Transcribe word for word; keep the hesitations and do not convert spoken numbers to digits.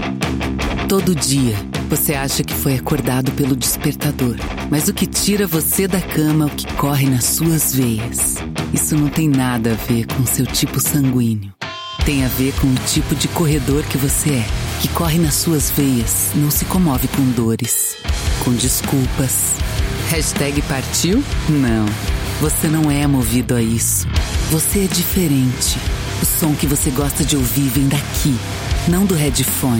Todo dia, você acha que foi acordado pelo despertador. Mas o que tira você da cama é o que corre nas suas veias. Isso não tem nada a ver com seu tipo sanguíneo. Tem a ver com o tipo de corredor que você é, que corre nas suas veias, não se comove com dores, com desculpas. Hashtag partiu? Não. Você não é movido a isso. Você é diferente. O som que você gosta de ouvir vem daqui, não do headphone.